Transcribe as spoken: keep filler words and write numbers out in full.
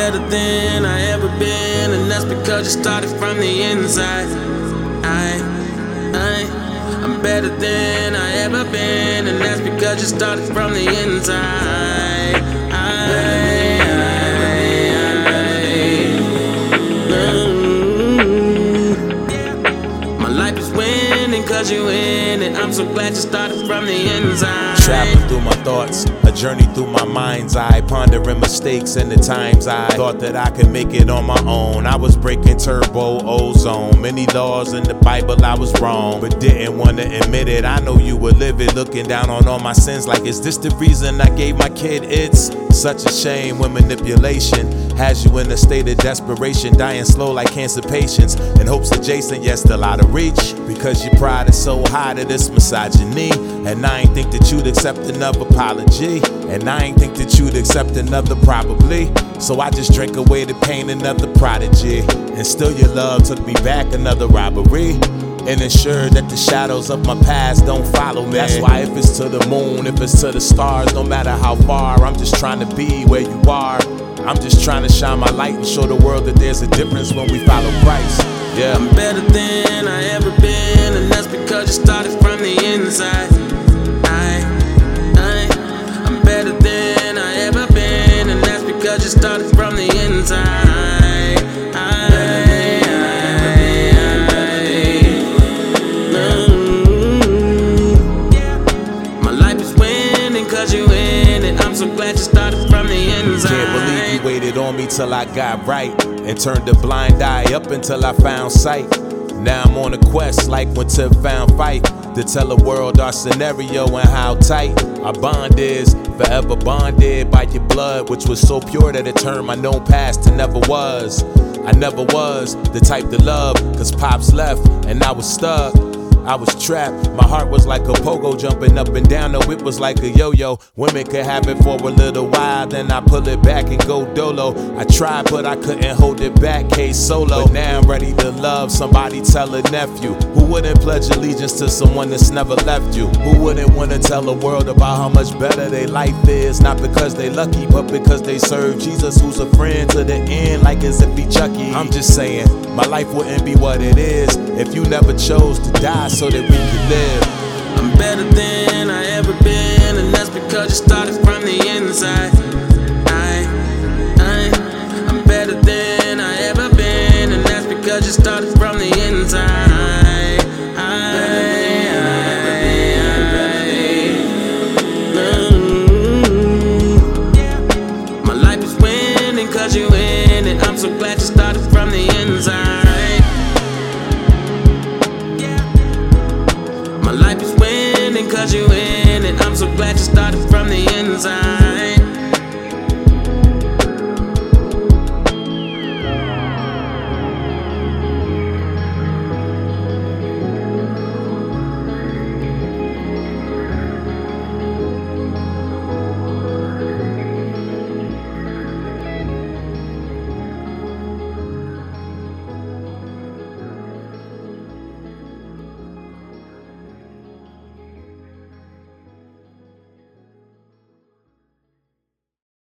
better than I ever been, and that's because you started from the inside. I, I, I'm better than I ever been, and that's because you started from the inside. I, cause you in it, I'm so glad you started from the inside. Traveling through my thoughts, a journey through my mind's eye, pondering mistakes and the times I thought that I could make it on my own. I was breaking turbo ozone, many laws in the Bible I was wrong, but didn't want to admit it. I know you were livid, looking down on all my sins like, is this the reason I gave my kid? It's such a shame when manipulation has you in a state of desperation, dying slow like cancer patients, in hopes adjacent yet still out of reach, because your pride is so high to this misogyny. And I ain't think that you'd accept another apology, and I ain't think that you'd accept another probably. So I just drank away the pain, another prodigy, and still your love took me back, another robbery, and ensured that the shadows of my past don't follow me. That's why if it's to the moon, if it's to the stars, no matter how far, I'm just trying to be where you are. I'm just trying to shine my light and show the world that there's a difference when we follow Christ. Yeah. I'm better than I ever been, and that's because you started from the inside. I, I, I'm better than I ever been, and that's because you started from the inside. I, I, my life is winning cause you in it, I'm so glad you started from the inside. Can't believe you waited on me till I got right, and turned a blind eye up until I found sight. Now I'm on a quest like when Tip found fight, to tell the world our scenario and how tight our bond is. Forever bonded by your blood, which was so pure that it turned my known past to never was. I never was the type to love, cause Pops left and I was stuck. I was trapped, my heart was like a pogo jumping up and down, no it was like a yo-yo. Women could have it for a little while, then I pull it back and go dolo. I tried but I couldn't hold it back, K-Solo. But now I'm ready to love somebody, tell a nephew. Who wouldn't pledge allegiance to someone that's never left you? Who wouldn't want to tell the world about how much better their life is? Not because they lucky, but because they serve Jesus, who's a friend to the end, like as if he Chucky. I'm just saying, my life wouldn't be what it is if you never chose to die so that we could live. I'm better than I ever been, and that's because you started from the inside. I, I, I'm better than I ever been, and that's because you started from the inside. I, I, I, my life is winning cause you in it, I'm so glad you started from the inside.